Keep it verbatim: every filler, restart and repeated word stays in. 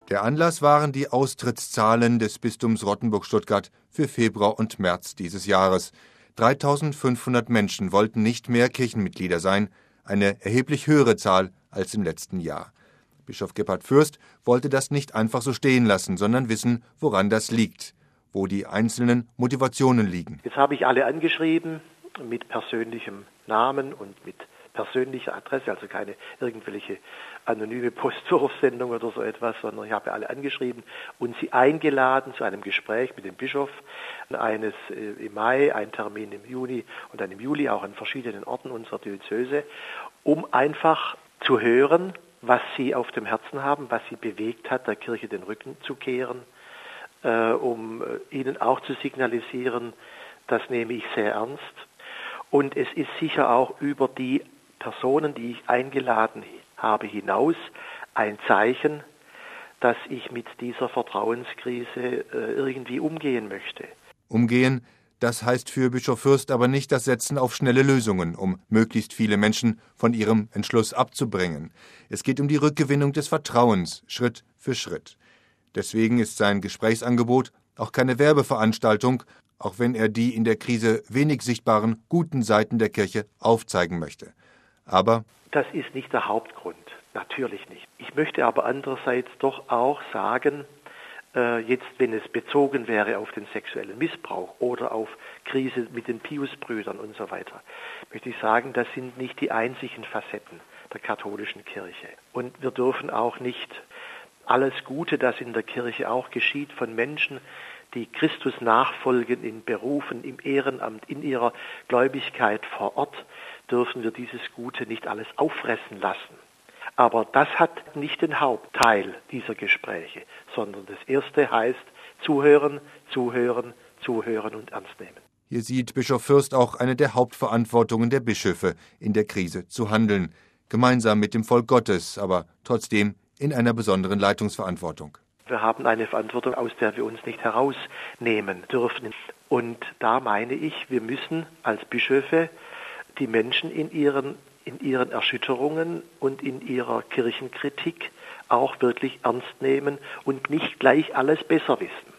Der Anlass waren die Austrittszahlen des Bistums Rottenburg-Stuttgart für Februar und März dieses Jahres. dreitausendfünfhundert Menschen wollten nicht mehr Kirchenmitglieder sein, eine erheblich höhere Zahl als im letzten Jahr. Bischof Gebhard Fürst wollte das nicht einfach so stehen lassen, sondern wissen, woran das liegt, wo die einzelnen Motivationen liegen. Jetzt habe ich alle angeschrieben mit persönlichem Namen und mit persönlicher Adresse, also keine irgendwelche anonyme Postwurfsendung oder so etwas, sondern ich habe alle angeschrieben und sie eingeladen zu einem Gespräch mit dem Bischof, eines im Mai, ein Termin im Juni und dann im Juli auch an verschiedenen Orten unserer Diözese, um einfach zu hören, was sie auf dem Herzen haben, was sie bewegt hat, der Kirche den Rücken zu kehren, äh, um ihnen auch zu signalisieren, das nehme ich sehr ernst. Und es ist sicher auch über die Personen, die ich eingeladen habe, hinaus ein Zeichen, dass ich mit dieser Vertrauenskrise äh, irgendwie umgehen möchte. Umgehen, das heißt für Bischof Fürst aber nicht das Setzen auf schnelle Lösungen, um möglichst viele Menschen von ihrem Entschluss abzubringen. Es geht um die Rückgewinnung des Vertrauens, Schritt für Schritt. Deswegen ist sein Gesprächsangebot auch keine Werbeveranstaltung, auch wenn er die in der Krise wenig sichtbaren guten Seiten der Kirche aufzeigen möchte. Aber das ist nicht der Hauptgrund, natürlich nicht. Ich möchte aber andererseits doch auch sagen, äh, jetzt wenn es bezogen wäre auf den sexuellen Missbrauch oder auf Krise mit den Piusbrüdern und so weiter, möchte ich sagen, das sind nicht die einzigen Facetten der katholischen Kirche. Und wir dürfen auch nicht alles Gute, das in der Kirche auch geschieht, von Menschen, die Christus nachfolgen in Berufen, im Ehrenamt, in ihrer Gläubigkeit vor Ort, dürfen wir dieses Gute nicht alles auffressen lassen. Aber das hat nicht den Hauptteil dieser Gespräche, sondern das erste heißt zuhören, zuhören, zuhören und ernst nehmen. Hier sieht Bischof Fürst auch eine der Hauptverantwortungen der Bischöfe, in der Krise zu handeln, gemeinsam mit dem Volk Gottes, aber trotzdem in einer besonderen Leitungsverantwortung. Wir haben eine Verantwortung, aus der wir uns nicht herausnehmen dürfen. Und da meine ich, wir müssen als Bischöfe die Menschen in ihren, in ihren Erschütterungen und in ihrer Kirchenkritik auch wirklich ernst nehmen und nicht gleich alles besser wissen.